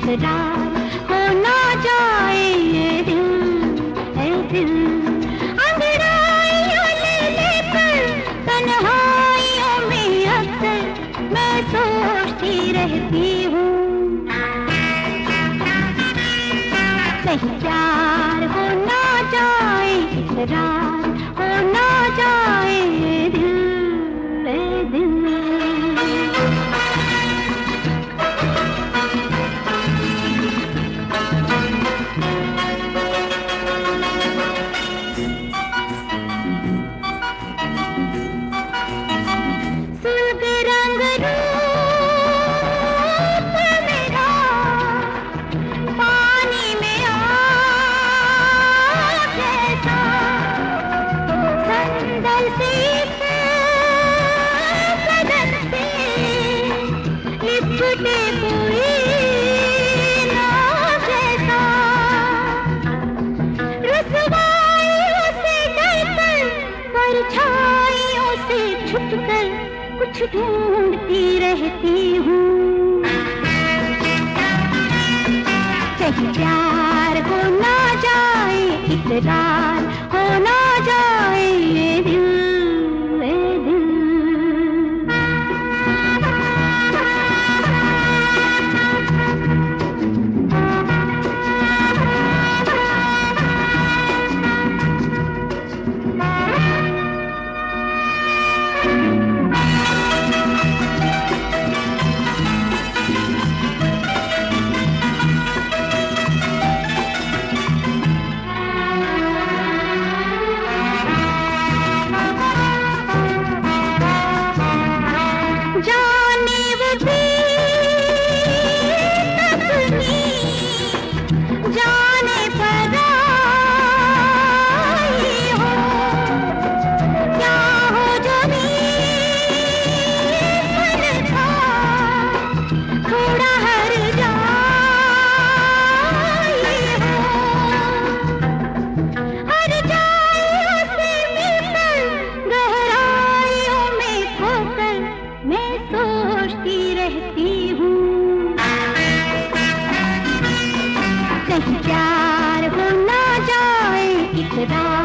इकरार हो ना जाए ये दिल अंगड़ाइयों ले लेकर तन्हाइयों में अक्सर मैं सोचती रहती हूँ, कहीं प्यार हो ना जाए, इकरार हो ना जाए ये दिल। कुछ ढूंढती रहती हूँ, कहीं प्यार हो ना जाए, इकरार हो ना जाए ये दिल। प्यार हो ना जाए, इकरार